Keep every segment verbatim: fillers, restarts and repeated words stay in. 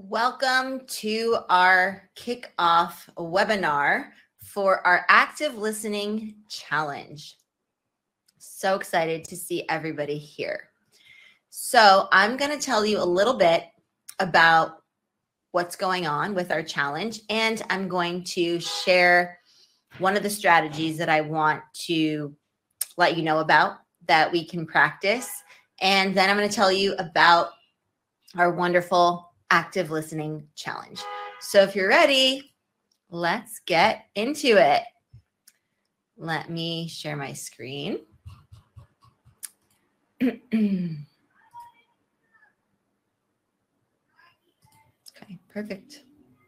Welcome to our kickoff webinar for our Active Listening Challenge. So excited to see everybody here. So I'm going to tell you a little bit about what's going on with our challenge, and I'm going to share one of the strategies that I want to let you know about that we can practice. And then I'm going to tell you about our wonderful Active Listening Challenge. So if you're ready, let's get into it. Let me share my screen. Okay, perfect.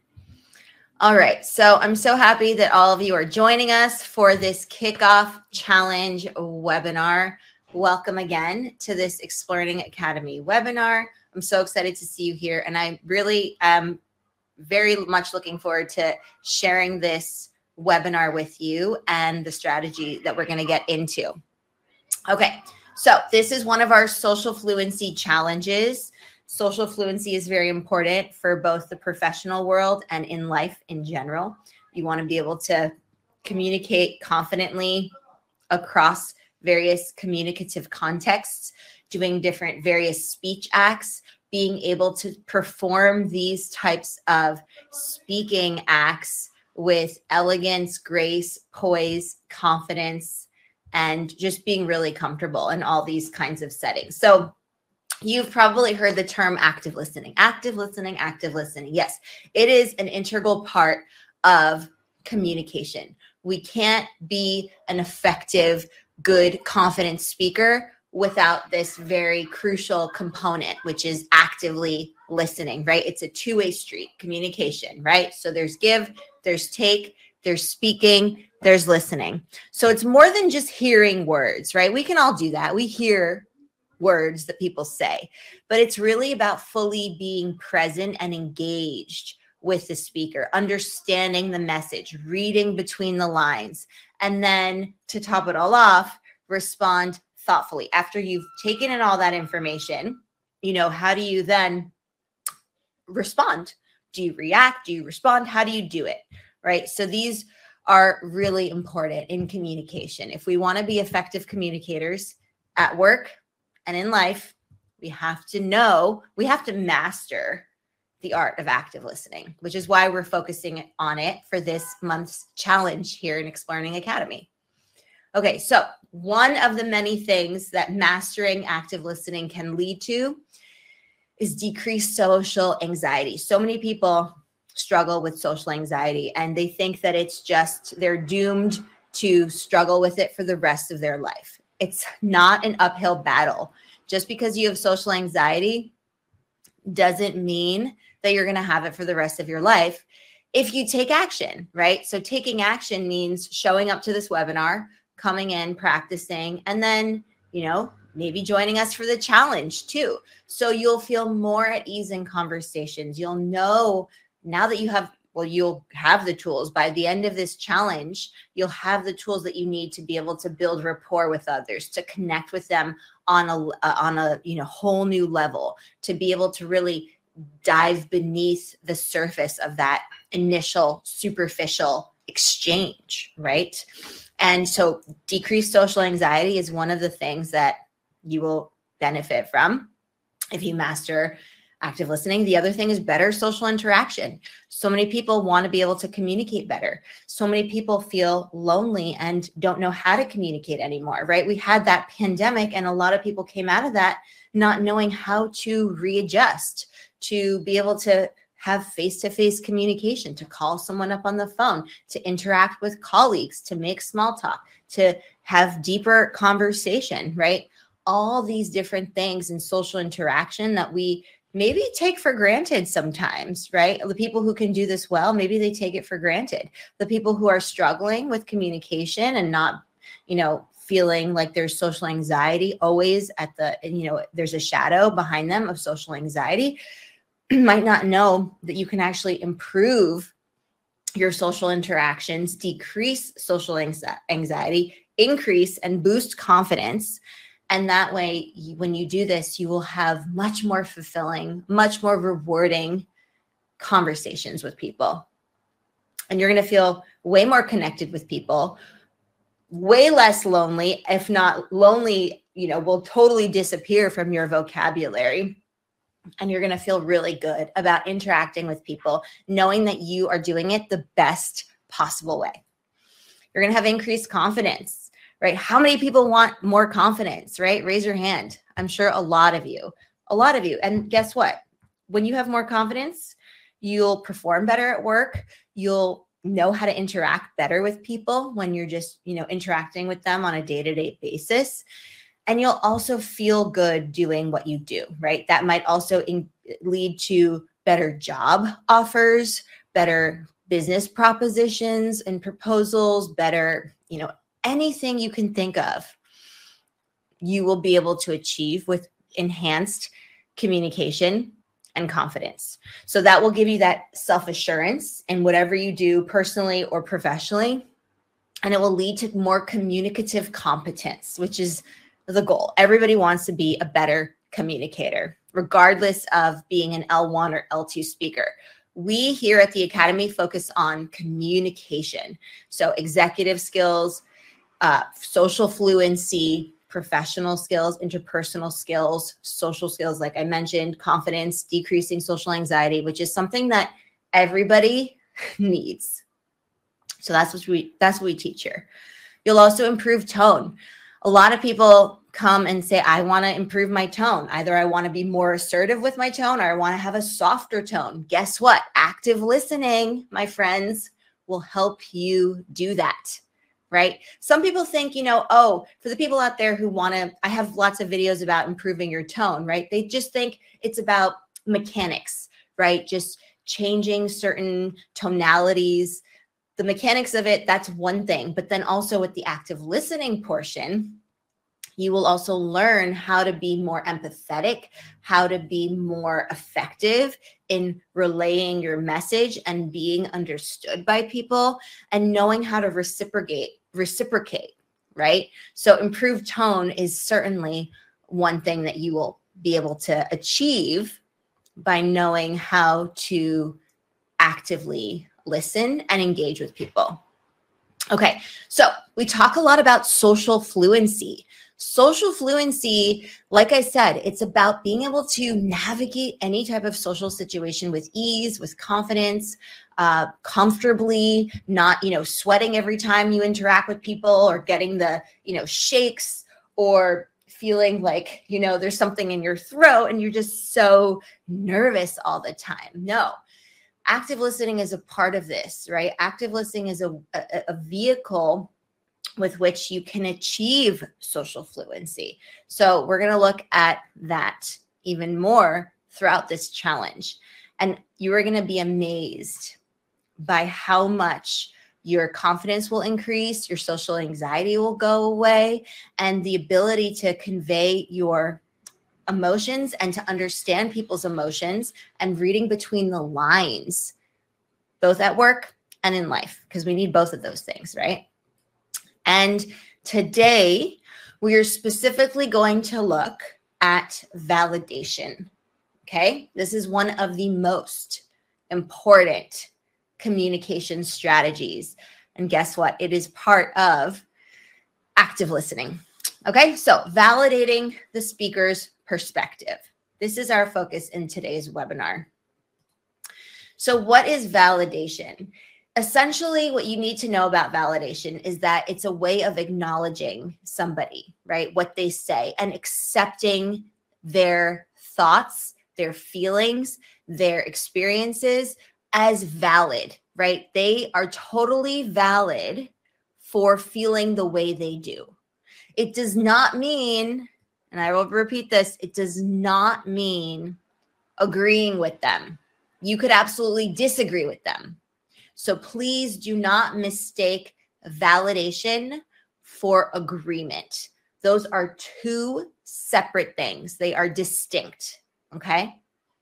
All right, so I'm so happy that all of you are joining us for this kickoff challenge webinar. Welcome again to this Exploring Academy webinar. I'm so excited to see you here, and I really am very much looking forward to sharing this webinar with you and the strategy that we're going to get into. Okay, so this is one of our social fluency challenges. Social fluency is very important for both the professional world and in life in general. You want to be able to communicate confidently across various communicative contexts, doing different various speech acts, being able to perform these types of speaking acts with elegance, grace, poise, confidence, and just being really comfortable in all these kinds of settings. So you've probably heard the term active listening, active listening, active listening. Yes, it is an integral part of communication. We can't be an effective, good, confident speaker without this very crucial component, which is actively listening, right? It's a two-way street, communication, right? So there's give, there's take, there's speaking, there's listening. So it's more than just hearing words, right? We can all do that. We hear words that people say, but it's really about fully being present and engaged with the speaker, understanding the message, reading between the lines, and then to top it all off, respond thoughtfully. After you've taken in all that information, you know, how do you then respond? Do you react? Do you respond? How do you do it? Right? So these are really important in communication. If we want to be effective communicators at work and in life, we have to know, we have to master the art of active listening, which is why we're focusing on it for this month's challenge here in Exploring Academy. Okay, so one of the many things that mastering active listening can lead to is decreased social anxiety. So many people struggle with social anxiety, and they think that it's just, they're doomed to struggle with it for the rest of their life. It's not an uphill battle. Just because you have social anxiety doesn't mean that you're going to have it for the rest of your life if you take action, right? So taking action means showing up to this webinar, coming in, practicing, and then, you know, maybe joining us for the challenge too. So you'll feel more at ease in conversations. You'll know now that you have, well, you'll have the tools by the end of this challenge. You'll have the tools that you need to be able to build rapport with others, to connect with them on a, uh, on a, you know, whole new level, to be able to really dive beneath the surface of that initial superficial exchange, right? And so decreased social anxiety is one of the things that you will benefit from if you master active listening. The other thing is better social interaction. So many people want to be able to communicate better. So many people feel lonely and don't know how to communicate anymore, right? We had that pandemic, and a lot of people came out of that not knowing how to readjust, to be able to have face-to-face communication, to call someone up on the phone, to interact with colleagues, to make small talk, to have deeper conversation, right? All these different things in social interaction that we maybe take for granted sometimes, right? The people who can do this well, maybe they take it for granted. The people who are struggling with communication and not, you know, feeling like there's social anxiety always at the, you know, there's a shadow behind them of social anxiety, might not know that you can actually improve your social interactions, decrease social anxiety, increase and boost confidence. And that way, when you do this, you will have much more fulfilling, much more rewarding conversations with people. And you're going to feel way more connected with people, way less lonely, if not lonely, you know, will totally disappear from your vocabulary. And you're going to feel really good about interacting with people, knowing that you are doing it the best possible way. You're going to have increased confidence, right? How many people want more confidence, right? Raise your hand. I'm sure a lot of you, a lot of you. And guess what? When you have more confidence, you'll perform better at work. You'll know how to interact better with people when you're just, you know, interacting with them on a day-to-day basis. And you'll also feel good doing what you do, right? That might also in, lead to better job offers, better business propositions and proposals, better, you know, anything you can think of, you will be able to achieve with enhanced communication and confidence. So that will give you that self-assurance in whatever you do personally or professionally. And it will lead to more communicative competence, which is the goal. Everybody wants to be a better communicator, regardless of being an L one or L two speaker. We here at the Academy focus on communication. So executive skills, uh, social fluency, professional skills, interpersonal skills, social skills, like I mentioned, confidence, decreasing social anxiety, which is something that everybody needs. So that's what we, that's what we teach here. You'll also improve tone. A lot of people come and say, I want to improve my tone. Either I want to be more assertive with my tone or I want to have a softer tone. Guess what? Active listening, my friends, will help you do that, right? Some people think, you know, oh, for the people out there who want to, I have lots of videos about improving your tone, right? They just think it's about mechanics, right? Just changing certain tonalities. The mechanics of it, that's one thing. But then also with the active listening portion, you will also learn how to be more empathetic, how to be more effective in relaying your message and being understood by people and knowing how to reciprocate, reciprocate, right? So improved tone is certainly one thing that you will be able to achieve by knowing how to actively listen and engage with people. Okay, so we talk a lot about social fluency. Social fluency, like I said, it's about being able to navigate any type of social situation with ease, with confidence, uh, comfortably, not, you know, sweating every time you interact with people or getting the, you know, shakes or feeling like, you know, there's something in your throat and you're just so nervous all the time. No. Active listening is a part of this, right? Active listening is a, a, a vehicle with which you can achieve social fluency. So we're going to look at that even more throughout this challenge. And you are going to be amazed by how much your confidence will increase, your social anxiety will go away, and the ability to convey your emotions and to understand people's emotions and reading between the lines, both at work and in life, because we need both of those things, right? And today we are specifically going to look at validation. Okay, this is one of the most important communication strategies. And guess what? It is part of active listening. Okay, so validating the speaker's perspective. This is our focus in today's webinar. So what is validation? Essentially, what you need to know about validation is that it's a way of acknowledging somebody, right? What they say and accepting their thoughts, their feelings, their experiences as valid, right? They are totally valid for feeling the way they do. It does not mean, and I will repeat this, it does not mean agreeing with them. You could absolutely disagree with them. So please do not mistake validation for agreement. Those are two separate things. They are distinct, okay?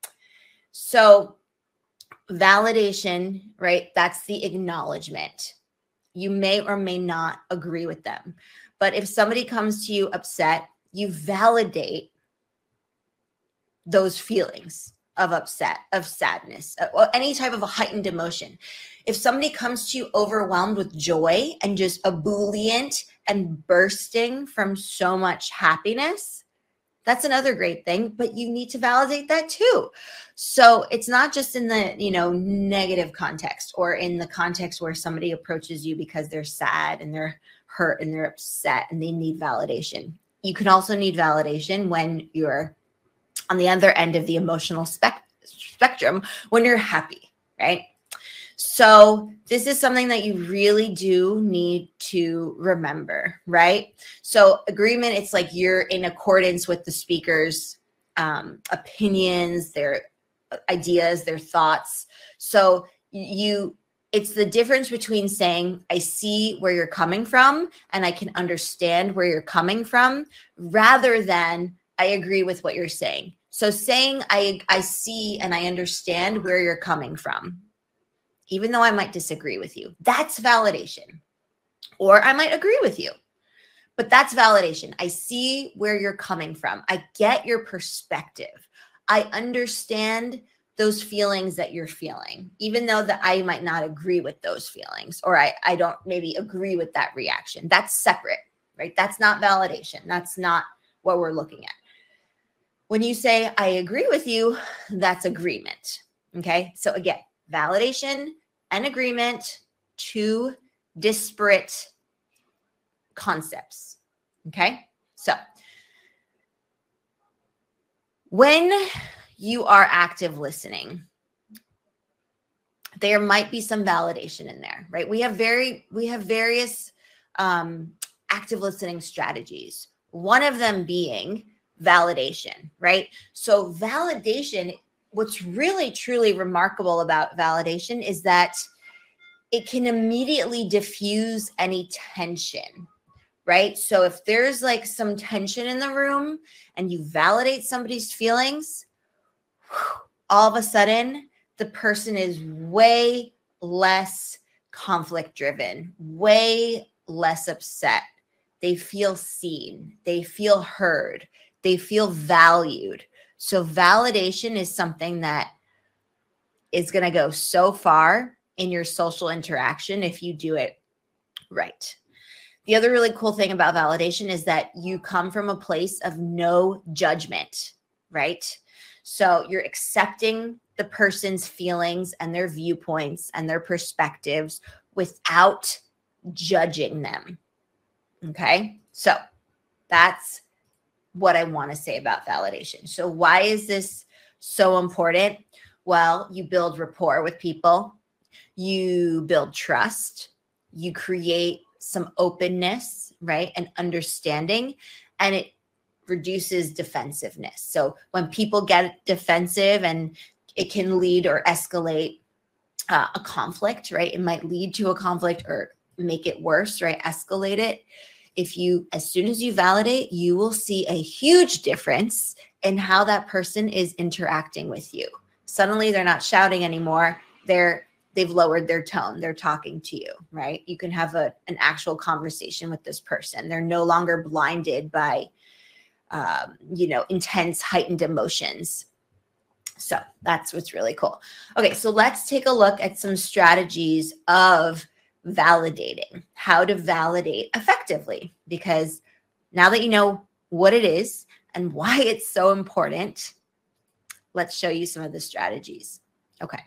So validation, right? That's the acknowledgement. You may or may not agree with them. But if somebody comes to you upset, you validate those feelings. of upset, of sadness, or any type of a heightened emotion. If somebody comes to you overwhelmed with joy and just ebullient and bursting from so much happiness, that's another great thing, but you need to validate that too. So it's not just in the, you know, negative context or in the context where somebody approaches you because they're sad and they're hurt and they're upset and they need validation. You can also need validation when you're on the other end of the emotional spec spectrum, when you're happy, right? So this is something that you really do need to remember, right? So agreement, it's like you're in accordance with the speaker's um, opinions, their ideas, their thoughts. So you, it's the difference between saying, I see where you're coming from and I can understand where you're coming from, rather than I agree with what you're saying. So saying I, I see and I understand where you're coming from, even though I might disagree with you, that's validation. Or I might agree with you, but that's validation. I see where you're coming from. I get your perspective. I understand those feelings that you're feeling, even though that I might not agree with those feelings, or I, I don't maybe agree with that reaction. That's separate, right? That's not validation. That's not what we're looking at. When you say, I agree with you, that's agreement, okay? So again, validation and agreement, two disparate concepts, okay? So when you are active listening, there might be some validation in there, right? We have very, we have various um, active listening strategies. One of them being validation, right? So validation, what's really truly remarkable about validation is that it can immediately diffuse any tension, right? So if there's like some tension in the room and you validate somebody's feelings, all of a sudden the person is way less conflict driven, way less upset. They feel seen, they feel heard, they feel valued. So validation is something that is going to go so far in your social interaction if you do it right. The other really cool thing about validation is that you come from a place of no judgment, right? So you're accepting the person's feelings and their viewpoints and their perspectives without judging them. Okay, so that's what I want to say about validation. So why is this so important? Well, you build rapport with people, you build trust, you create some openness, right, and understanding, and it reduces defensiveness. So when people get defensive, and it can lead or escalate uh, a conflict, right? It might lead to a conflict or make it worse, right? Escalate it. If you, as soon as you validate, you will see a huge difference in how that person is interacting with you. Suddenly they're not shouting anymore. They're, they've lowered their tone. They're talking to you, right? You can have a, an actual conversation with this person. They're no longer blinded by, um, you know, intense, heightened emotions. So that's what's really cool. Okay, so let's take a look at some strategies of validating, how to validate effectively, because now that you know what it is and why it's so important, let's show you some of the strategies. Okay.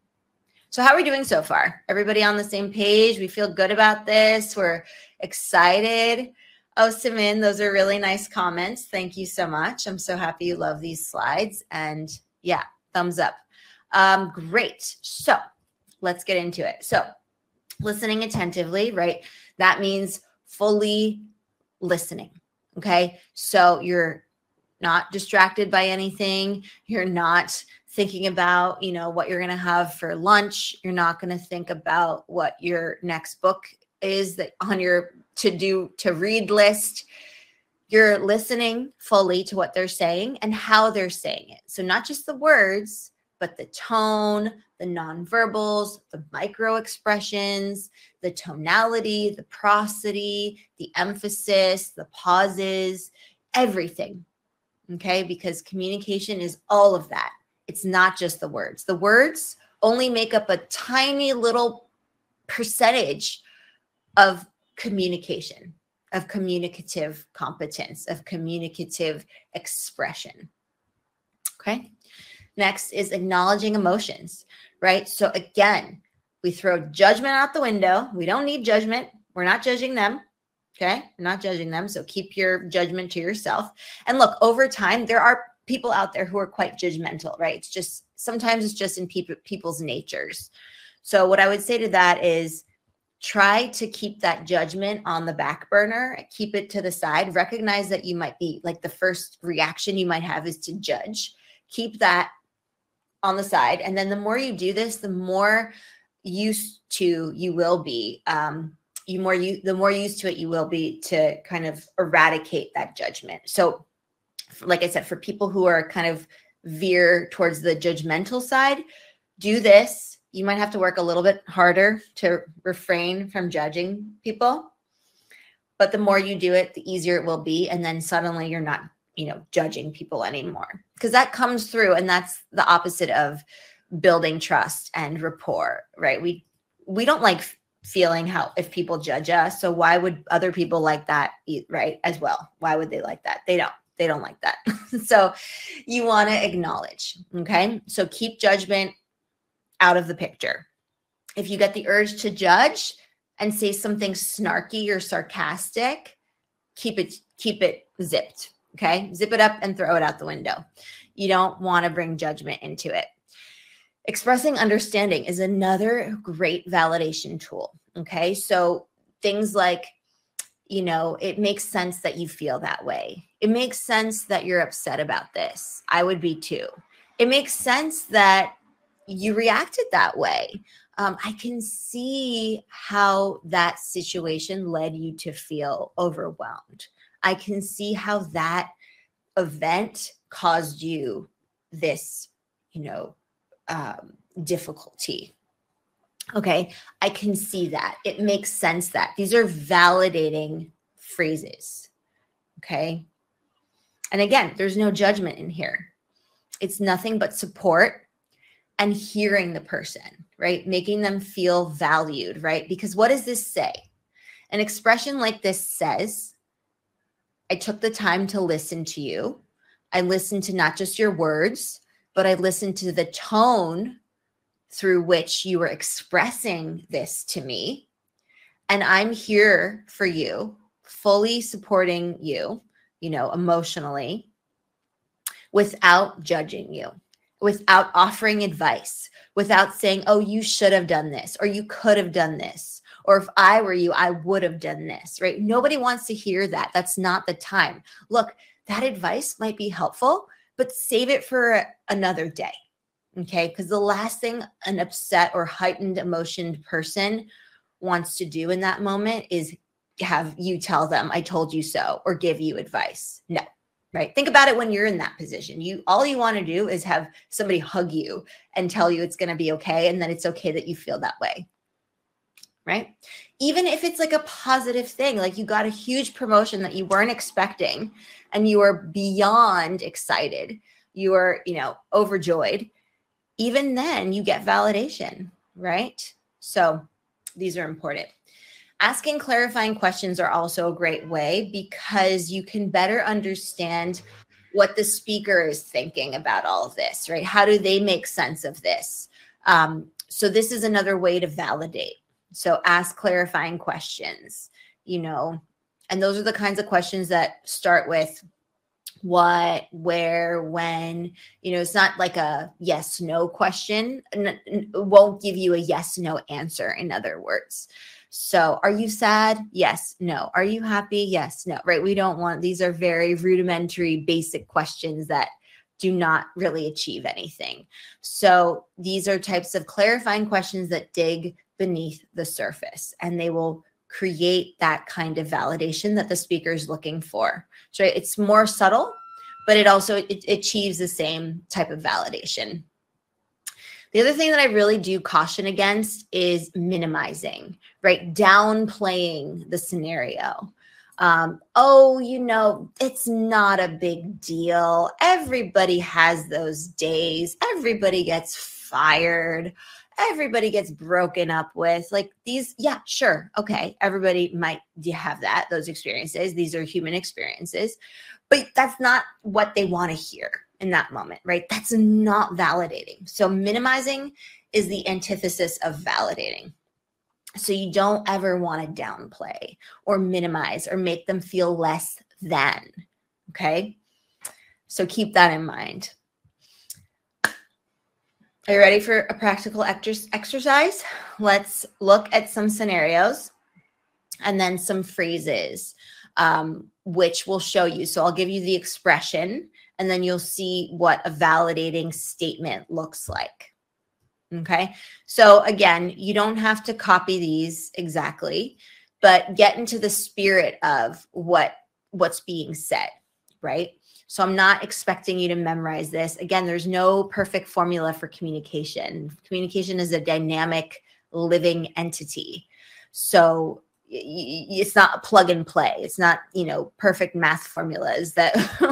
So how are we doing so far? Everybody on the same page? We feel good about this. We're excited. Oh, Simin, those are really nice comments. Thank you so much. I'm so happy you love these slides. And yeah, thumbs up. Um, great. So let's get into it. So listening attentively, right? That means fully listening. Okay. So you're not distracted by anything. You're not thinking about, you know, what you're going to have for lunch. You're not going to think about what your next book is that on your to do to read list. You're listening fully to what they're saying and how they're saying it. So not just the words, but the tone, the nonverbals, the micro expressions, the tonality, the prosody, the emphasis, the pauses, everything. Okay, because communication is all of that. It's not just the words. The words only make up a tiny little percentage of communication, of communicative competence, of communicative expression. Okay. Next is acknowledging emotions, right? So again, we throw judgment out the window. We don't need judgment. We're not judging them. Okay. We're not judging them. So keep your judgment to yourself. And look, over time, there are people out there who are quite judgmental, right? It's just, sometimes it's just in people, people's natures. So what I would say to that is try to keep that judgment on the back burner, keep it to the side, recognize that you might be like the first reaction you might have is to judge. Keep that on the side. And then the more you do this, the more used to you will be, um, you more you, the more used to it you will be to kind of eradicate that judgment. So like I said, for people who are kind of veer towards the judgmental side, do this. You might have to work a little bit harder to refrain from judging people, but the more you do it, the easier it will be. And then suddenly you're not, you know, judging people anymore, because that comes through, and that's the opposite of building trust and rapport, right? We, we don't like feeling how, if people judge us. So why would other people like that, right? As well. Why would they like that? They don't. They don't like that. So you want to acknowledge, okay? So keep judgment out of the picture. If you get the urge to judge and say something snarky or sarcastic, keep it, keep it zipped, okay? Zip it up and throw it out the window. You don't want to bring judgment into it. Expressing understanding is another great validation tool, okay? So things like, you know, it makes sense that you feel that way. It makes sense that you're upset about this. I would be too. It makes sense that you reacted that way. Um, I can see how that situation led you to feel overwhelmed. I can see how that event caused you this, you know, um, difficulty. Okay, I can see that. It makes sense that. These are validating phrases, okay? And again, there's no judgment in here. It's nothing but support and hearing the person, right? Making them feel valued, right? Because what does this say? An expression like this says, I took the time to listen to you. I listened to not just your words, but I listened to the tone through which you were expressing this to me. And I'm here for you, fully supporting you, you know, emotionally, without judging you, without offering advice, without saying, oh, you should have done this, or you could have done this, or if I were you, I would have done this, right? Nobody wants to hear that. That's not the time. Look, that advice might be helpful, but save it for another day. Okay, because the last thing an upset or heightened emotioned person wants to do in that moment is have you tell them, I told you so, or give you advice. No, right? Think about it when you're in that position. You, all you want to do is have somebody hug you and tell you it's going to be okay, and that it's okay that you feel that way, right? Even if it's like a positive thing, like you got a huge promotion that you weren't expecting and you are beyond excited, you are, you know, overjoyed. Even then you get validation, right? So these are important. Asking clarifying questions are also a great way, because you can better understand what the speaker is thinking about all of this, right? How do they make sense of this? Um, so this is another way to validate. So ask clarifying questions, you know, and those are the kinds of questions that start with what, where, when. You know, it's not like a yes, no question. It won't give you a yes, no answer, in other words. So are you sad? Yes, no. Are you happy? Yes, no, right? We don't want, these are very rudimentary, basic questions that do not really achieve anything. So these are types of clarifying questions that dig beneath the surface, and they will create that kind of validation that the speaker is looking for. So it's more subtle, but it also it, it achieves the same type of validation. The other thing that I really do caution against is minimizing, right? Downplaying the scenario. Um, oh, you know, it's not a big deal. Everybody has those days. Everybody gets fired. Everybody gets broken up with. Like these, yeah, sure. Okay. Everybody might have that, those experiences. These are human experiences, but that's not what they want to hear in that moment, right? That's not validating. So minimizing is the antithesis of validating. So you don't ever want to downplay or minimize or make them feel less than, okay? So keep that in mind. Are you ready for a practical ex- exercise? Let's look at some scenarios and then some phrases, um, which will show you. So I'll give you the expression, and then you'll see what a validating statement looks like. Okay. So again, you don't have to copy these exactly, but get into the spirit of what, what's being said, right? So I'm not expecting you to memorize this. Again, there's no perfect formula for communication. Communication is a dynamic, living entity. So it's not a plug and play. It's not, you know, perfect math formulas that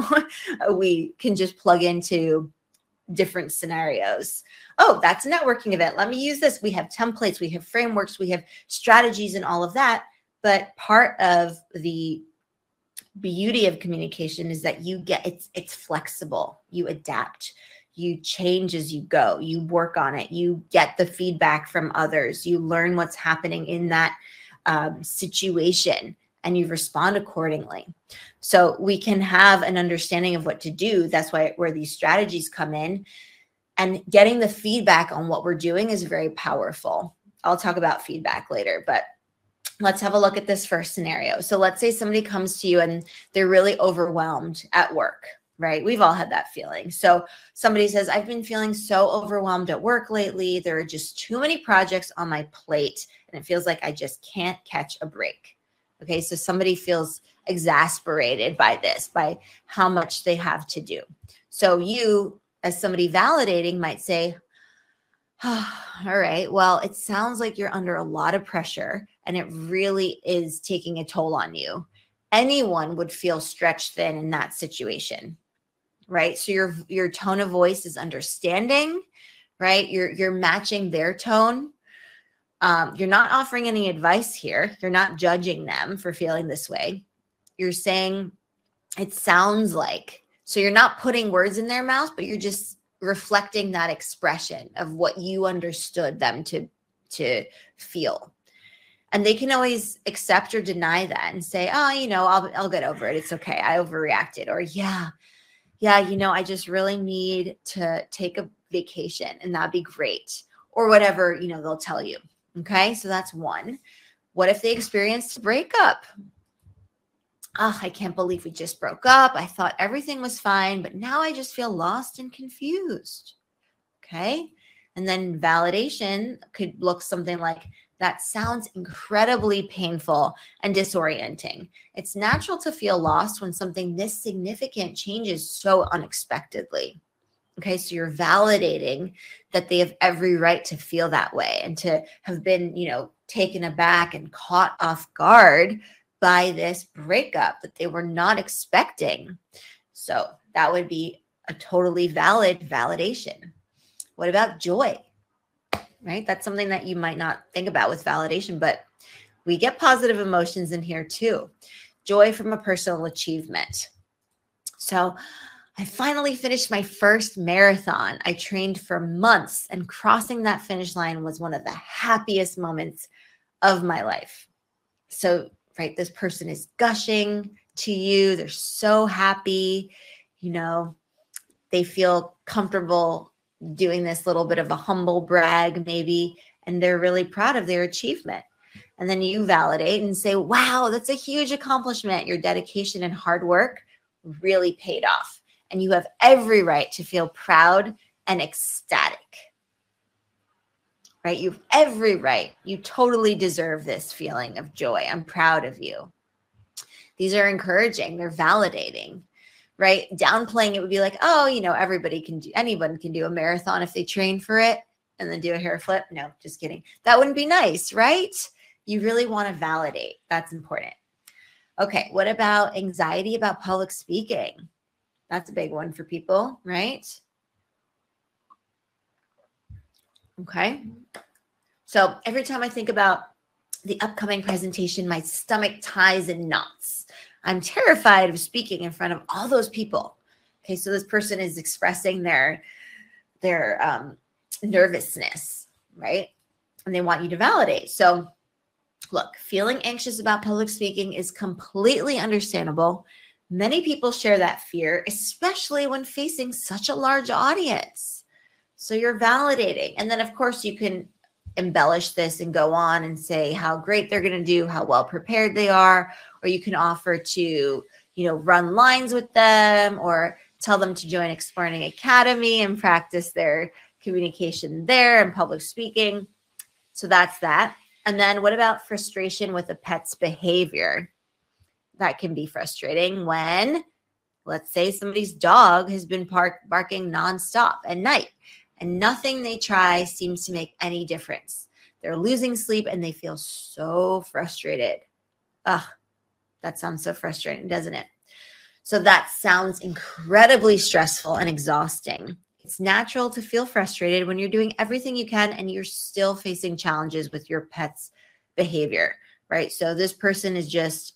we can just plug into different scenarios. Oh, that's a networking event. Let me use this. We have templates, we have frameworks, we have strategies and all of that. But part of the beauty of communication is that you get, it's, it's flexible. You adapt, you change as you go, you work on it, you get the feedback from others, you learn what's happening in that um, situation, and you respond accordingly. So we can have an understanding of what to do. That's why where these strategies come in, and getting the feedback on what we're doing is very powerful. I'll talk about feedback later, but let's have a look at this first scenario. So let's say somebody comes to you and they're really overwhelmed at work, right? We've all had that feeling. So somebody says, I've been feeling so overwhelmed at work lately. There are just too many projects on my plate, and it feels like I just can't catch a break. Okay, so somebody feels exasperated by this, by how much they have to do. So you, as somebody validating, might say, oh, all right, well, it sounds like you're under a lot of pressure and it really is taking a toll on you. Anyone would feel stretched thin in that situation, right? So your, your tone of voice is understanding, right? You're, you're matching their tone. Um, you're not offering any advice here. You're not judging them for feeling this way. You're saying it sounds like, so you're not putting words in their mouth, but you're just reflecting that expression of what you understood them to, to feel. And they can always accept or deny that and say, oh, you know, I'll, I'll get over it. It's okay. I overreacted. Or yeah, yeah, you know, I just really need to take a vacation and that'd be great. Or whatever, you know, they'll tell you. Okay, so that's one. What if they experienced a breakup? Oh, I can't believe we just broke up. I thought everything was fine, but now I just feel lost and confused. Okay, and then validation could look something like, that sounds incredibly painful and disorienting. It's natural to feel lost when something this significant changes so unexpectedly. Okay, so you're validating that they have every right to feel that way and to have been, you know, taken aback and caught off guard by this breakup that they were not expecting. So that would be a totally valid validation. What about joy? Right? That's something that you might not think about with validation, but we get positive emotions in here too. Joy from a personal achievement. So I finally finished my first marathon. I trained for months, and crossing that finish line was one of the happiest moments of my life. So, right, this person is gushing to you. They're so happy. You know, they feel comfortable doing this little bit of a humble brag maybe, and they're really proud of their achievement. And then you validate and say, wow, that's a huge accomplishment. Your dedication and hard work really paid off. And you have every right to feel proud and ecstatic, right? You have every right. You totally deserve this feeling of joy. I'm proud of you. These are encouraging. They're validating, right? Downplaying it would be like, oh, you know, everybody can do, anyone can do a marathon if they train for it and then do a hair flip. No, just kidding. That wouldn't be nice, right? You really want to validate. That's important. Okay, what about anxiety about public speaking? That's a big one for people, right? Okay. So every time I think about the upcoming presentation, my stomach ties in knots. I'm terrified of speaking in front of all those people. Okay, so this person is expressing their, their um, nervousness, right? And they want you to validate. So look, feeling anxious about public speaking is completely understandable. Many people share that fear, especially when facing such a large audience. So you're validating. And then, of course, you can embellish this and go on and say how great they're going to do, how well prepared they are, or you can offer to, you know, run lines with them or tell them to join Exploring Academy and practice their communication there and public speaking. So that's that. And then what about frustration with a pet's behavior? That can be frustrating when, let's say, somebody's dog has been park, barking nonstop at night and nothing they try seems to make any difference. They're losing sleep and they feel so frustrated. Ugh, that sounds so frustrating, doesn't it? So that sounds incredibly stressful and exhausting. It's natural to feel frustrated when you're doing everything you can and you're still facing challenges with your pet's behavior, right? So this person is just,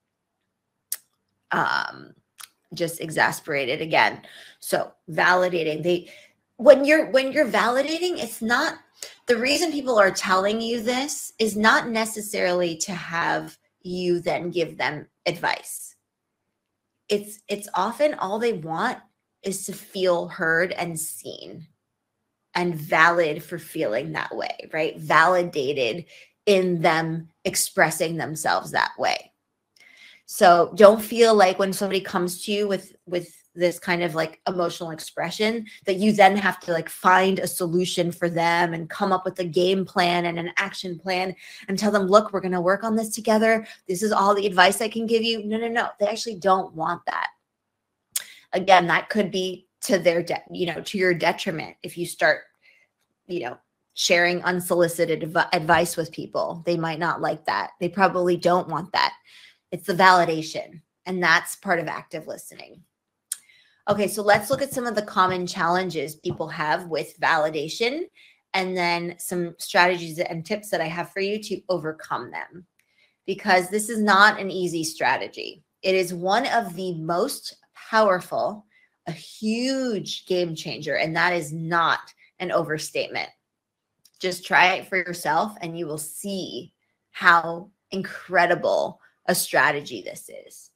um, just exasperated again. So validating, they, when you're, when you're validating, it's not, the reason people are telling you this is not necessarily to have you then give them advice. It's, it's often all they want is to feel heard and seen and valid for feeling that way, right? Validated in them expressing themselves that way. So don't feel like when somebody comes to you with, with this kind of like emotional expression that you then have to like find a solution for them and come up with a game plan and an action plan and tell them, look, we're going to work on this together. This is all the advice I can give you. No, no, no. They actually don't want that. Again, that could be to their, de- you know, to your detriment if you start, you know, sharing unsolicited adv- advice with people. They might not like that. They probably don't want that. It's the validation, and that's part of active listening. Okay, so let's look at some of the common challenges people have with validation and then some strategies and tips that I have for you to overcome them, because this is not an easy strategy. It is one of the most powerful, a huge game changer, and that is not an overstatement. Just try it for yourself and you will see how incredible a strategy this is.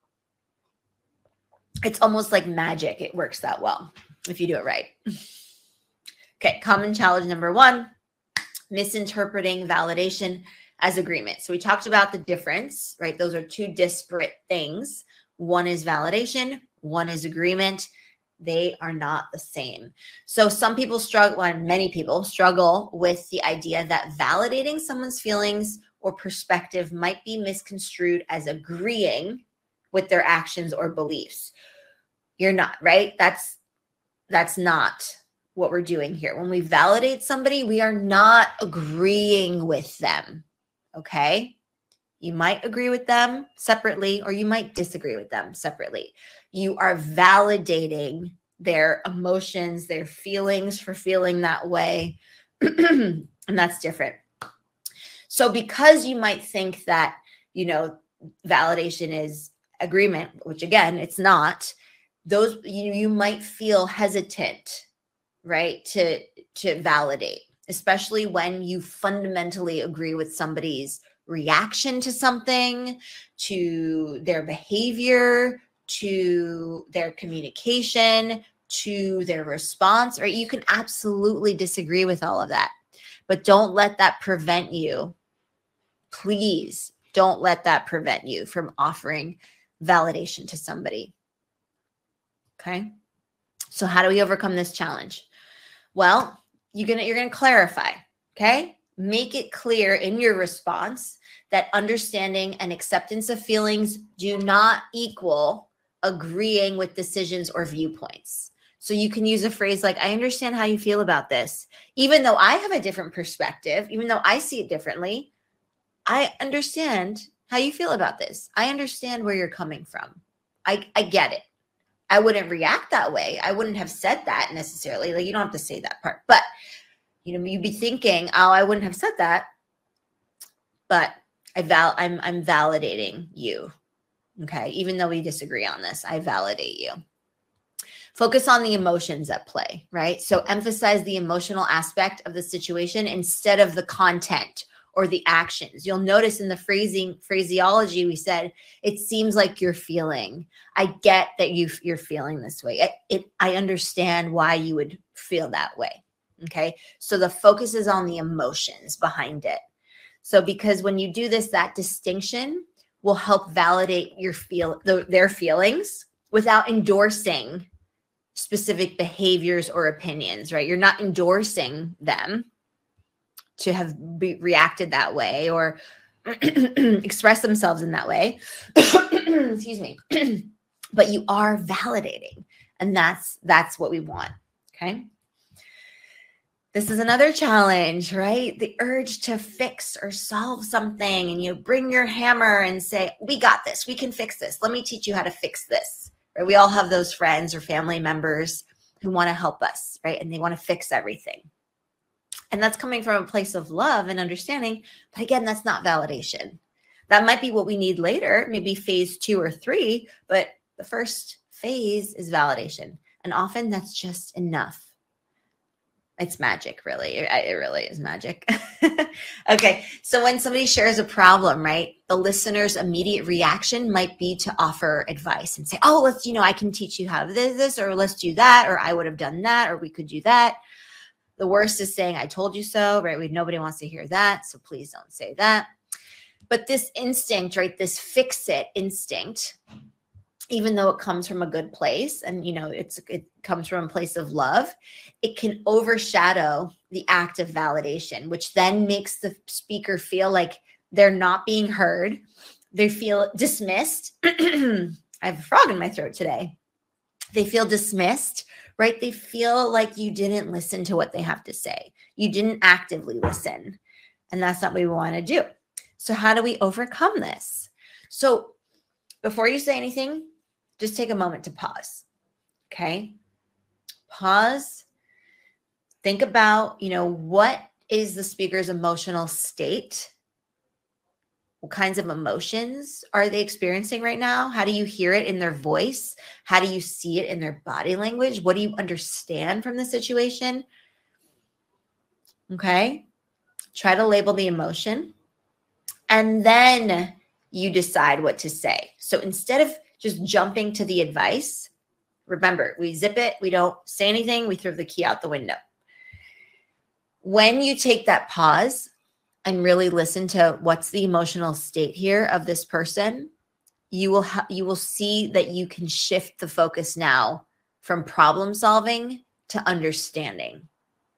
It's almost like magic. It works that well if you do it right. Okay, common challenge number one, misinterpreting validation as agreement. So we talked about the difference, right? Those are two disparate things. One is validation, one is agreement. They are not the same. So some people struggle, and many people struggle with the idea that validating someone's feelings or perspective might be misconstrued as agreeing with their actions or beliefs. You're not, right? That's, that's not what we're doing here. When we validate somebody, we are not agreeing with them, okay? You might agree with them separately, or you might disagree with them separately. You are validating their emotions, their feelings for feeling that way, and that's different. So because you might think that, you know, validation is agreement, which again, it's not, those, you, you might feel hesitant, right, to, to validate, especially when you fundamentally agree with somebody's reaction to something, to their behavior, to their communication, to their response, right? You can absolutely disagree with all of that, but don't let that prevent you. Please don't let that prevent you from offering validation to somebody. Okay. So how do we overcome this challenge? Well, you're going to, you're going to clarify. Okay. Make it clear in your response that understanding and acceptance of feelings do not equal agreeing with decisions or viewpoints. So you can use a phrase like, I understand how you feel about this. Even though I have a different perspective, even though I see it differently, I understand how you feel about this. I understand where you're coming from. I, I get it. I wouldn't react that way. I wouldn't have said that necessarily. Like, you don't have to say that part, but you know, you'd be thinking, oh, I wouldn't have said that, but I val I'm, I'm validating you. Okay. Even though we disagree on this, I validate you. Focus on the emotions at play, right? So emphasize the emotional aspect of the situation instead of the content or the actions. You'll notice in the phrasing phraseology, we said, it seems like you're feeling. I get that you, you're feeling this way. It, it, I understand why you would feel that way. Okay. So the focus is on the emotions behind it. So because when you do this, that distinction will help validate your feel the, their feelings without endorsing specific behaviors or opinions, right? You're not endorsing them to have be reacted that way or express themselves in that way. Excuse me. But you are validating. And that's, that's what we want. Okay. This is another challenge, right? The urge to fix or solve something, and you bring your hammer and say, we got this. We can fix this. Let me teach you how to fix this. Right? We all have those friends or family members who want to help us, right? And they want to fix everything. And that's coming from a place of love and understanding. But again, that's not validation. That might be what we need later, maybe phase two or three, but the first phase is validation. And often that's just enough. It's magic, really. It, it really is magic. Okay. So when somebody shares a problem, right, the listener's immediate reaction might be to offer advice and say, oh, let's, you know, I can teach you how to do this, or let's do that, or I would have done that, or we could do that. The worst is saying, I told you so, right? We, nobody wants to hear that. So please don't say that. But this instinct, right, this fix it instinct, even though it comes from a good place and, you know, it's, it comes from a place of love, it can overshadow the act of validation, which then makes the speaker feel like they're not being heard. They feel dismissed. I have a frog in my throat today. They feel dismissed, right? They feel like you didn't listen to what they have to say. You didn't actively listen. And that's not what we want to do. So how do we overcome this? So before you say anything, just take a moment to pause. Okay. Pause. Think about, you know, what is the speaker's emotional state? What kinds of emotions are they experiencing right now? How do you hear it in their voice? How do you see it in their body language? What do you understand from the situation? Okay. Try to label the emotion. And then you decide what to say. So instead of just jumping to the advice, remember, we zip it. We don't say anything. We throw the key out the window. When you take that pause and really listen to what's the emotional state here of this person, you will ha- you will see that you can shift the focus now from problem solving to understanding,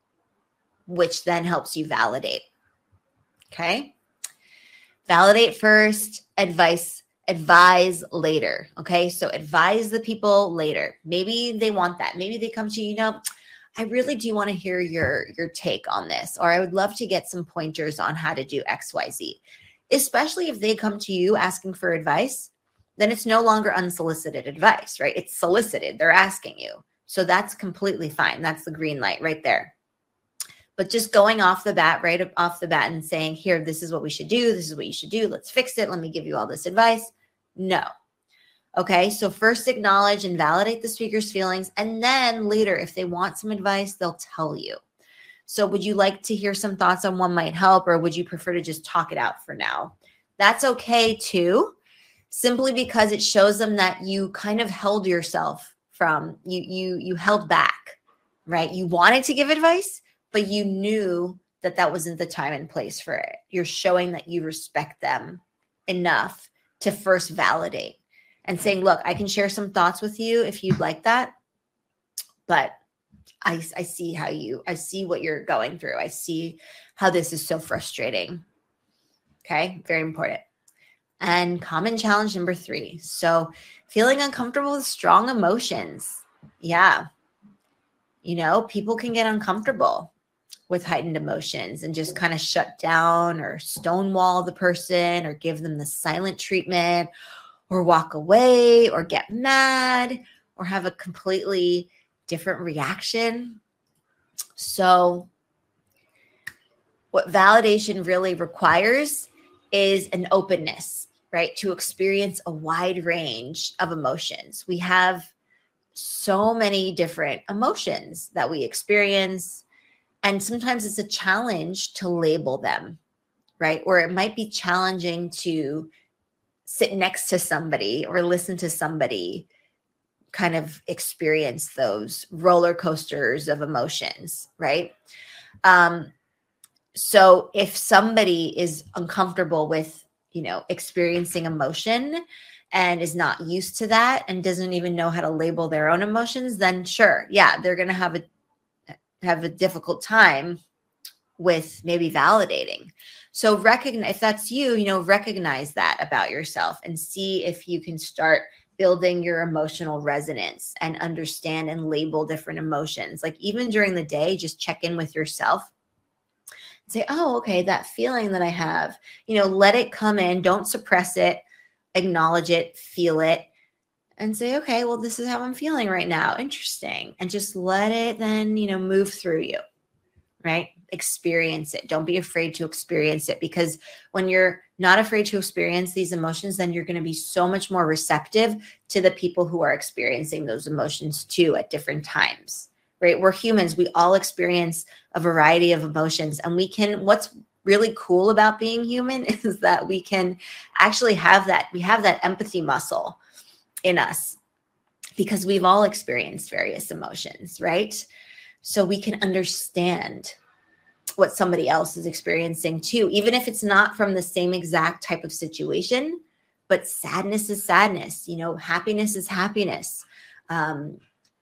which then helps you validate. Okay? Validate first, advice, advise later. Okay. So advise the people later. Maybe they want that. Maybe they come to you, you know, I really do want to hear your, your take on this, or I would love to get some pointers on how to do X, Y, Z. Especially if they come to you asking for advice, then it's no longer unsolicited advice, right? It's solicited. They're asking you. So that's completely fine. That's the green light right there. But just going off the bat, right off the bat and saying, here, this is what we should do. This is what you should do. Let's fix it. Let me give you all this advice. No. Okay. So first acknowledge and validate the speaker's feelings. And then later, if they want some advice, they'll tell you. So would you like to hear some thoughts on what might help, or would you prefer to just talk it out for now? That's okay too, simply because it shows them that you kind of held yourself from, you, you, you held back, right? You wanted to give advice, but you knew that that wasn't the time and place for it. You're showing that you respect them enough to first validate and saying, look, I can share some thoughts with you if you'd like that. But I, I see how you, I see what you're going through. I see how this is so frustrating. Okay. Very important. And common challenge number three. So feeling uncomfortable with strong emotions. Yeah. You know, people can get uncomfortable. with heightened emotions and just kind of shut down or stonewall the person or give them the silent treatment or walk away or get mad or have a completely different reaction. So what validation really requires is an openness, right? To experience a wide range of emotions. We have so many different emotions that we experience. And sometimes it's a challenge to label them, right? Or it might be challenging to sit next to somebody or listen to somebody kind of experience those roller coasters of emotions, right? Um, so if somebody is uncomfortable with, you know, experiencing emotion and is not used to that and doesn't even know how to label their own emotions, then sure, yeah, they're going to have a have a difficult time with maybe validating. So recognize, if that's you, you know, recognize that about yourself and see if you can start building your emotional resonance and understand and label different emotions. Like even during the day, just check in with yourself and say, oh, okay, that feeling that I have, you know, let it come in. Don't suppress it, acknowledge it, feel it, and say, okay, well, this is how I'm feeling right now. Interesting. And just let it then, you know, move through you, right? Experience it. Don't be afraid to experience it, because when you're not afraid to experience these emotions, then you're going to be so much more receptive to the people who are experiencing those emotions too at different times, right? We're humans. We all experience a variety of emotions, and we can, what's really cool about being human is that we can actually have that, we have that empathy muscle in us because we've all experienced various emotions, right? So we can understand what somebody else is experiencing too, even if it's not from the same exact type of situation, but sadness is sadness, you know, happiness is happiness, um,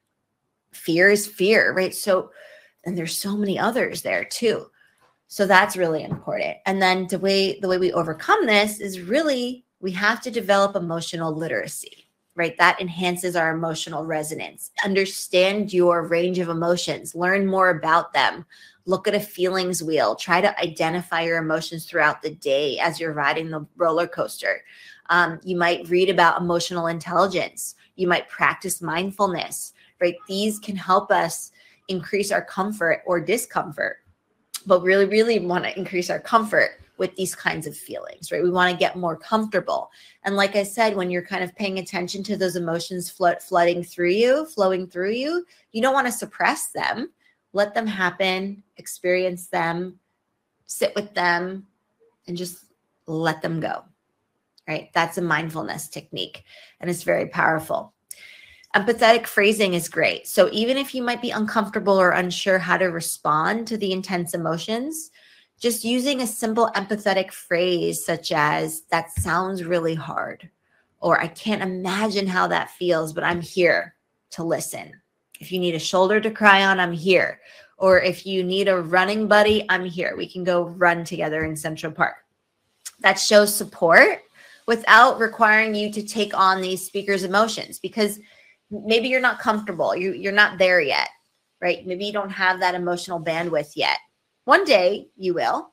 fear is fear, right? So, and there's so many others there too. So that's really important. And then the way, the way we overcome this is really, we have to develop emotional literacy, right? That enhances our emotional resonance. Understand your range of emotions, learn more about them, look at a feelings wheel, try to identify your emotions throughout the day as you're riding the roller coaster. Um, you might read about emotional intelligence. You might practice mindfulness, right? These can help us increase our comfort or discomfort, but really, really want to increase our comfort with these kinds of feelings, right? We want to get more comfortable. And like I said, when you're kind of paying attention to those emotions flood, flooding through you, flowing through you, you don't want to suppress them. Let them happen, experience them, sit with them, and just let them go, right? That's a mindfulness technique, and it's very powerful. Empathetic phrasing is great. So even if you might be uncomfortable or unsure how to respond to the intense emotions, just using a simple empathetic phrase such as, that sounds really hard, or I can't imagine how that feels, but I'm here to listen. If you need a shoulder to cry on, I'm here. Or if you need a running buddy, I'm here. We can go run together in Central Park. That shows support without requiring you to take on these speakers' emotions, because maybe you're not comfortable. You, you're not there yet, right? Maybe you don't have that emotional bandwidth yet. One day you will,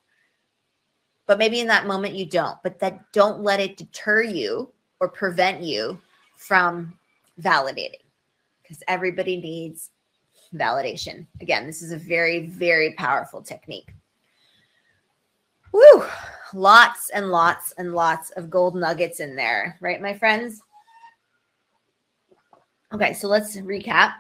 but maybe in that moment you don't. But that, don't let it deter you or prevent you from validating, because everybody needs validation. Again, this is a very, very powerful technique. Woo! Lots and lots and lots of gold nuggets in there, right, my friends? Okay, so let's recap.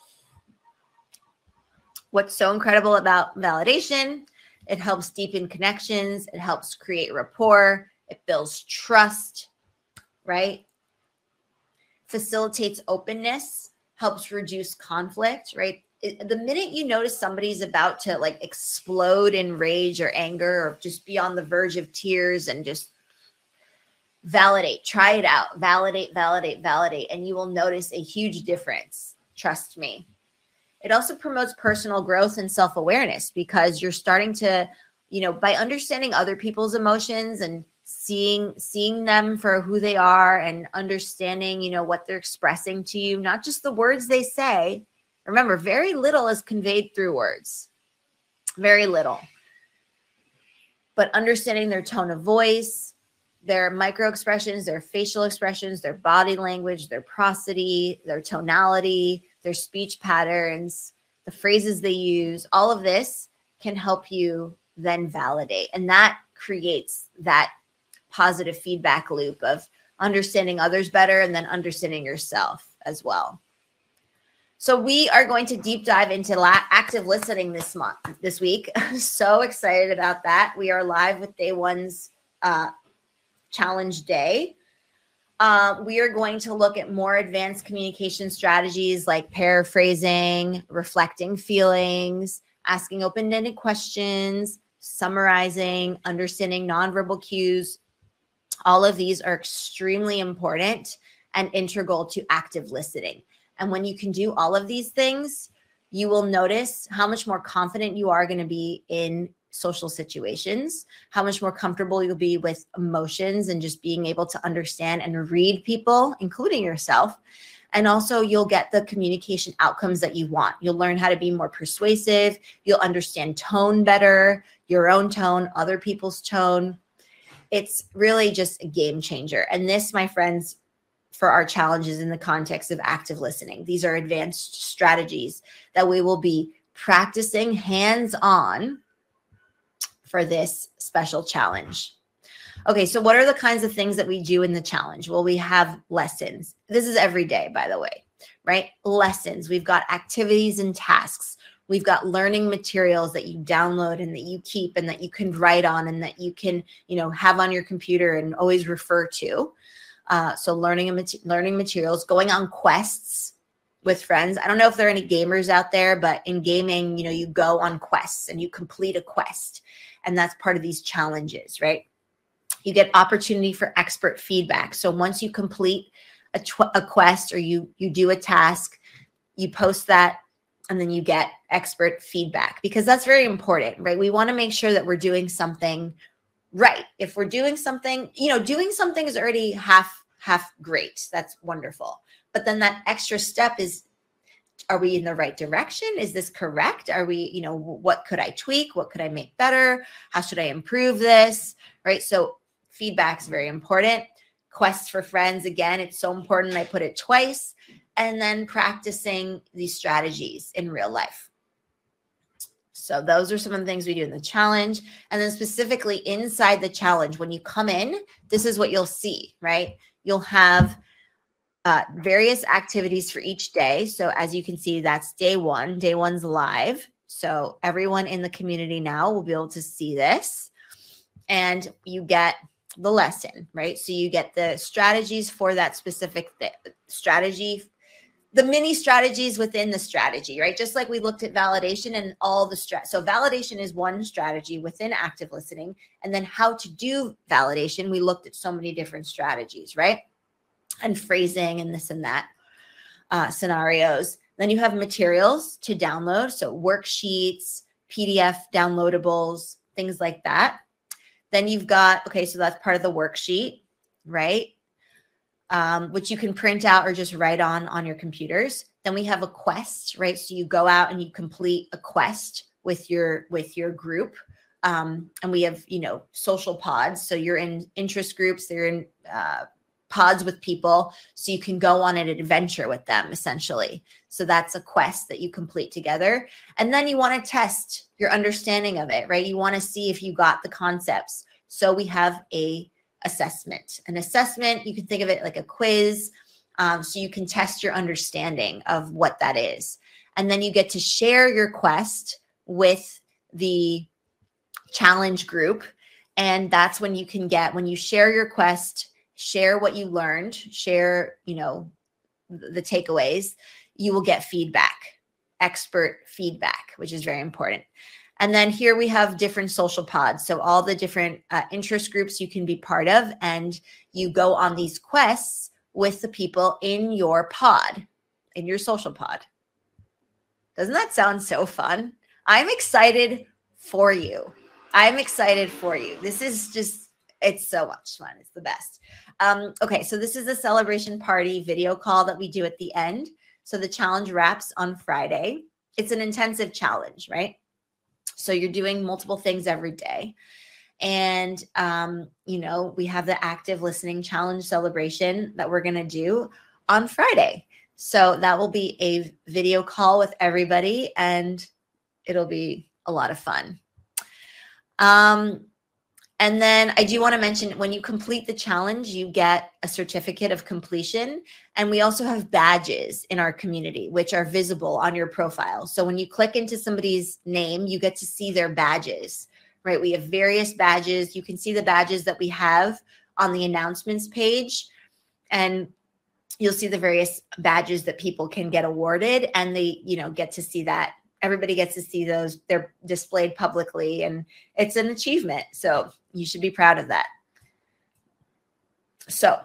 What's so incredible about validation? It helps deepen connections. It helps create rapport. It builds trust, right? Facilitates openness, helps reduce conflict, right? It, the minute you notice somebody's about to like explode in rage or anger or just be on the verge of tears, and just validate, try it out, validate, validate, validate, and you will notice a huge difference. Trust me. It also promotes personal growth and self-awareness, because you're starting to, you know, by understanding other people's emotions and seeing, seeing them for who they are and understanding, you know, what they're expressing to you, not just the words they say. Remember, very little is conveyed through words. very little. But understanding their tone of voice, their micro expressions, their facial expressions, their body language, their prosody, their tonality, their speech patterns, the phrases they use, all of this can help you then validate. And that creates that positive feedback loop of understanding others better and then understanding yourself as well. So we are going to deep dive into la- active listening this month, this week. So excited about that. We are live with day one's uh, challenge day. Uh, we are going to look at more advanced communication strategies like paraphrasing, reflecting feelings, asking open-ended questions, summarizing, understanding nonverbal cues. All of these are extremely important and integral to active listening. And when you can do all of these things, you will notice how much more confident you are going to be in social situations, how much more comfortable you'll be with emotions and just being able to understand and read people, including yourself. And also you'll get the communication outcomes that you want. You'll learn how to be more persuasive. You'll understand tone better, your own tone, other people's tone. It's really just a game changer. And this, my friends, for our challenges in the context of active listening. These are advanced strategies that we will be practicing hands-on for this special challenge. Okay, so what are the kinds of things that we do in the challenge? Well, we have lessons. This is every day, by the way, right? Lessons. We've got activities and tasks. We've got learning materials that you download and that you keep and that you can write on and that you can, you know, have on your computer and always refer to. Uh, so learning and mat- learning materials, going on quests with friends. I don't know if there are any gamers out there, but in gaming, you know, you go on quests and you complete a quest. And that's part of these challenges, right? You get opportunity for expert feedback. So once you complete a, tw- a quest or you you do a task, you post that and then you get expert feedback because that's very important, right? We want to make sure that we're doing something right. If we're doing something, you know, doing something is already half, half great. That's wonderful. But then that extra step is, are we in the right direction? Is this correct? Are we, you know, what could I tweak? What could I make better? How should I improve this? Right. So feedback is very important. Quests for friends. Again, it's so important. I put it twice. And then practicing these strategies in real life. So those are some of the things we do in the challenge. And then specifically inside the challenge, when you come in, this is what you'll see, right? You'll have uh, various activities for each day. So as you can see, that's day one. Day one's live. So everyone in the community now will be able to see this. And you get the lesson, right? So you get the strategies for that specific th- strategy, the mini strategies within the strategy, right? Just like we looked at validation and all the strat. So validation is one strategy within active listening. And then how to do validation, we looked at so many different strategies, right? And phrasing and this and that uh, scenarios. Then you have materials to download. So worksheets, P D F downloadables, things like that. Then you've got, okay, so that's part of the worksheet, right? Um, which you can print out or just write on on your computers. Then we have a quest, right? So you go out and you complete a quest with your with your group. Um, and we have, you know, social pods. So you're in interest groups, they're in uh, pods with people. So you can go on an adventure with them, essentially. So that's a quest that you complete together. And then you want to test your understanding of it, right? You want to see if you got the concepts. So we have a assessment. An assessment, you can think of it like a quiz. Um, so you can test your understanding of what that is. And then you get to share your quest with the challenge group. And that's when you can get, when you share your quest, share what you learned, share, you know, the takeaways, you will get feedback, expert feedback, which is very important. And then here we have different social pods. So all the different uh, interest groups you can be part of, and you go on these quests with the people in your pod, in your social pod. Doesn't that sound so fun? I'm excited for you. I'm excited for you. This is just, it's so much fun. It's the best. Um, okay, so this is a celebration party video call that we do at the end. So the challenge wraps on Friday. It's an intensive challenge, right? So you're doing multiple things every day. And, um, you know, we have the active listening challenge celebration that we're going to do on Friday. So that will be a video call with everybody, and it'll be a lot of fun. Um, and then I do want to mention, when you complete the challenge, you get a certificate of completion. And we also have badges in our community, which are visible on your profile. So when you click into somebody's name, you get to see their badges, right? We have various badges. You can see the badges that we have on the announcements page, and you'll see the various badges that people can get awarded, and they, you know, get to see that. Everybody gets to see those. They're displayed publicly, and it's an achievement. So you should be proud of that. So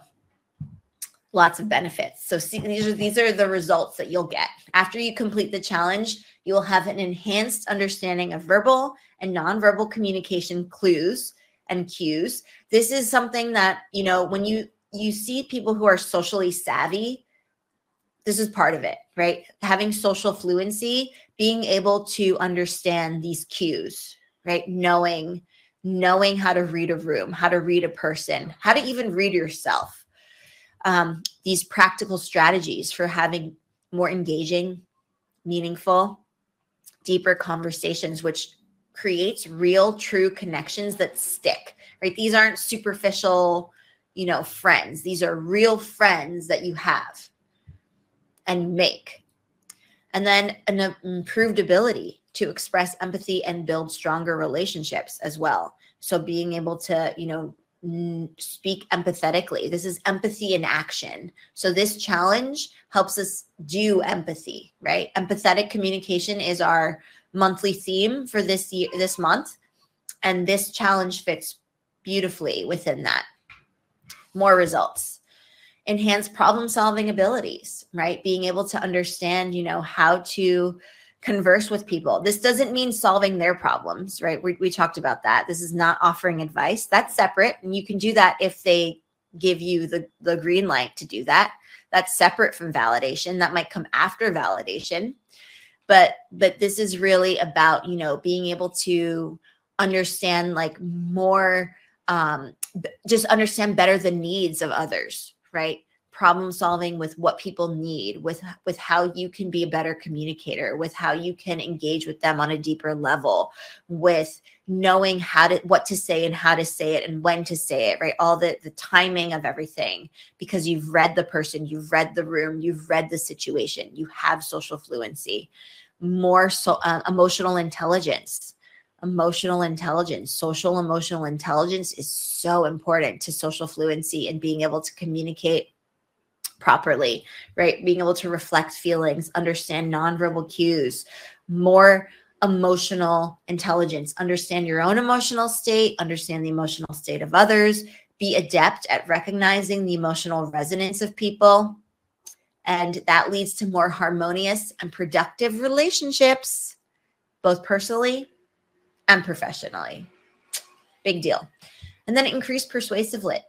lots of benefits. So see, these are, these are the results that you'll get. After you complete the challenge, you'll have an enhanced understanding of verbal and nonverbal communication clues and cues. This is something that, you know, when you, you see people who are socially savvy, this is part of it, right? Having social fluency, being able to understand these cues, right? Knowing, knowing how to read a room, how to read a person, how to even read yourself. Um, these practical strategies for having more engaging, meaningful, deeper conversations, which creates real, true connections that stick, right? These aren't superficial, you know, friends. These are real friends that you have and make. And then an improved ability to express empathy and build stronger relationships as well. So being able to, you know, speak empathetically. This is empathy in action. So this challenge helps us do empathy, right? Empathetic communication is our monthly theme for this year, this month. And this challenge fits beautifully within that. More results. Enhance problem-solving abilities, right? Being able to understand, you know, how to converse with people. This doesn't mean solving their problems, right? We, we talked about that. This is not offering advice. That's separate. And you can do that if they give you the, the green light to do that. That's separate from validation. That might come after validation. But, but this is really about, you know, being able to understand like more, um, just understand better the needs of others, right? Problem solving with what people need, with, with how you can be a better communicator, with how you can engage with them on a deeper level, with knowing how to, what to say and how to say it and when to say it, right? All the, the timing of everything, because you've read the person, you've read the room, you've read the situation, you have social fluency. More so, uh, emotional intelligence. Emotional intelligence, social emotional intelligence is so important to social fluency and being able to communicate properly, right? Being able to reflect feelings, understand nonverbal cues, more emotional intelligence, understand your own emotional state, understand the emotional state of others, be adept at recognizing the emotional resonance of people. And that leads to more harmonious and productive relationships, both personally and professionally. Big deal. And then increase persuasiveness,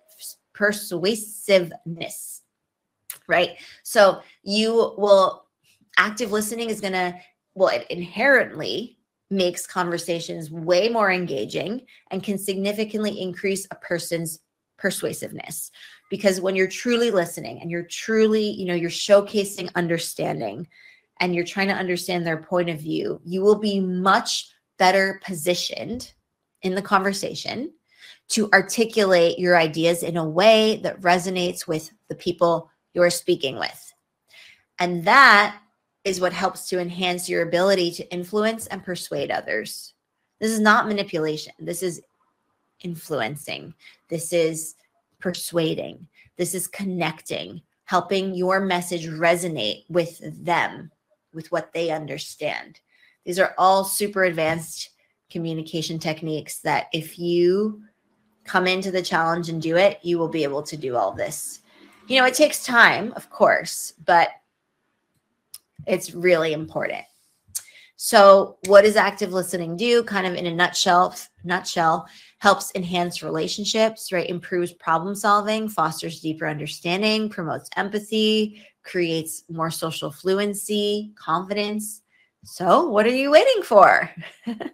persuasiveness, right? So you will, active listening is going to, well, it inherently makes conversations way more engaging and can significantly increase a person's persuasiveness. Because when you're truly listening and you're truly, you know, you're showcasing understanding and you're trying to understand their point of view, you will be much better positioned in the conversation to articulate your ideas in a way that resonates with the people you're speaking with. And that is what helps to enhance your ability to influence and persuade others. This is not manipulation. This is influencing. This is persuading. This is connecting, helping your message resonate with them, with what they understand. These are all super advanced communication techniques that if you come into the challenge and do it, you will be able to do all this. You know, it takes time, of course, but it's really important. So what does active listening do? Kind of in a nutshell, nutshell, helps enhance relationships, right? Improves problem solving, fosters deeper understanding, promotes empathy, creates more social fluency, confidence. So what are you waiting for?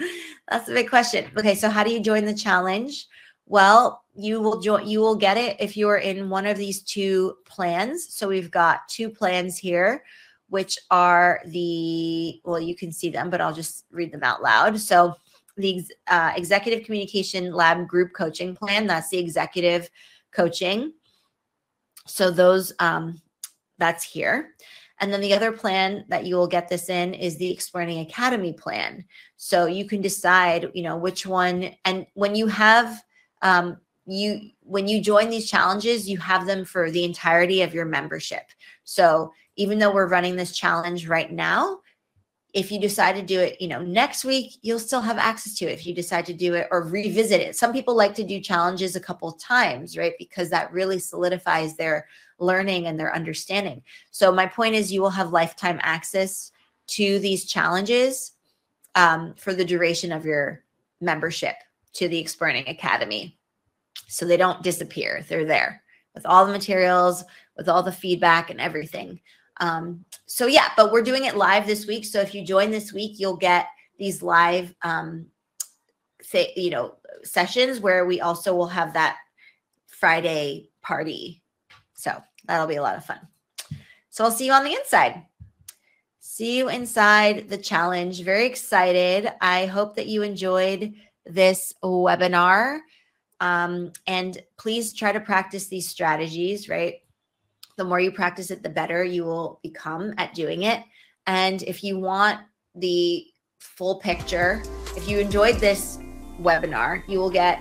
That's a big question. Okay, so how do you join the challenge? Well, you will join. You will get it if you are in one of these two plans. So we've got two plans here, which are the, well, you can see them, but I'll just read them out loud. So the uh, Executive Communication Lab Group Coaching Plan, that's the executive coaching. So those, um, that's here. And then the other plan that you will get this in is the Explearning Academy plan. So you can decide, you know, which one. And when you have, um, you, when you join these challenges, you have them for the entirety of your membership. So even though we're running this challenge right now, if you decide to do it, you know, next week, you'll still have access to it if you decide to do it or revisit it. Some people like to do challenges a couple of times, right? Because that really solidifies their learning and their understanding. So my point is you will have lifetime access to these challenges um, for the duration of your membership to the Explearning Academy. So they don't disappear. They're there with all the materials, with all the feedback and everything. Um, so yeah, but we're doing it live this week. So if you join this week, you'll get these live, um, say, you know, sessions where we also will have that Friday party. So that'll be a lot of fun. So I'll see you on the inside. See you inside the challenge. Very excited. I hope that you enjoyed this webinar. Um, and please try to practice these strategies, right? The more you practice it, the better you will become at doing it. And if you want the full picture, if you enjoyed this webinar, you will get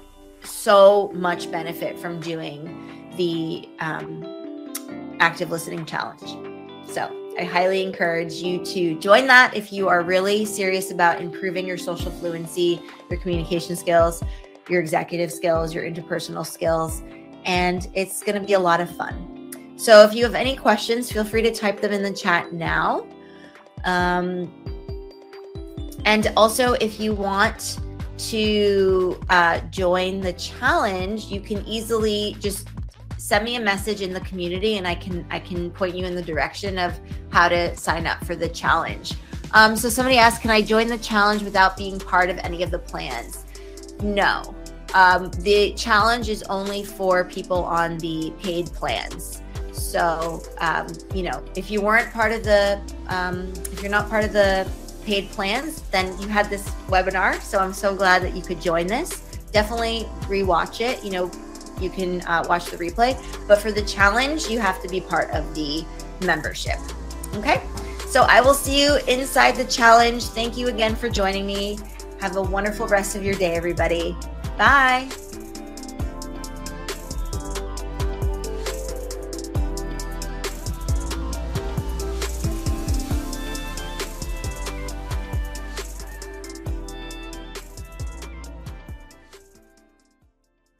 so much benefit from doing the um, active listening challenge. So I highly encourage you to join that if you are really serious about improving your social fluency, your communication skills, your executive skills, your interpersonal skills, and it's going to be a lot of fun. So if you have any questions, feel free to type them in the chat now. Um, and also, if you want to uh, join the challenge, you can easily just send me a message in the community, and I can I can point you in the direction of how to sign up for the challenge. Um, so somebody asked, can I join the challenge without being part of any of the plans? No. Um, the challenge is only for people on the paid plans. So, um, you know, if you weren't part of the, um, if you're not part of the paid plans, then you had this webinar. So I'm so glad that you could join this. Definitely rewatch it. You know, you can uh, watch the replay. But for the challenge, you have to be part of the membership. Okay? So I will see you inside the challenge. Thank you again for joining me. Have a wonderful rest of your day, everybody. Bye.